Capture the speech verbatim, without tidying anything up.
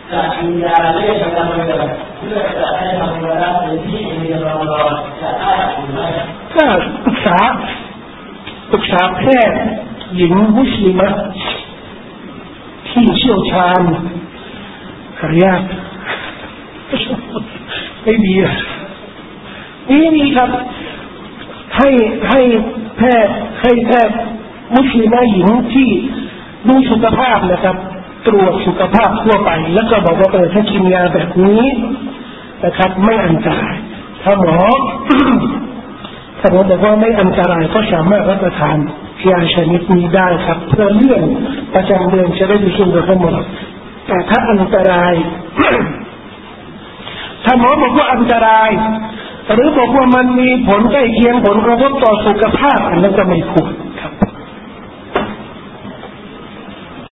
จะกินยาเลือดประจำเดือนเพื่อจะให้ทำเวลาในที่มีรอรอจะได้หรือไม่ก็ปรึกษาปรึกษาแพทย์หญิงมุสลิมะที่เชี่ยวชาญขออนุญาตไม่ดีนี่มีครับให้ให้แพทย์ให้แพทย์มุสลิมะหญิงที่ดูสุขภาพนะครับตรวจสุขภาพทั่วไปแล้วก็บอกว่าเออถ้ากินยาแบบนี้นะครับไม่อันตรายถ้าหมอถ้าหมอบอกว่าไม่อันตรายก็สามารถรับประทานยาชนิดนี้ได้ครับเพื่อเลื่อนประจำเดือนจะได้ดีขึ้นทั้งหมดแต่ถ้าอันตรายถ้าหมอบอกว่าอันตรายหรือบอกว่ามันมีผลใกล้เคียงผลกระทบต่อสุขภาพอันนั้นก็ไม่ควร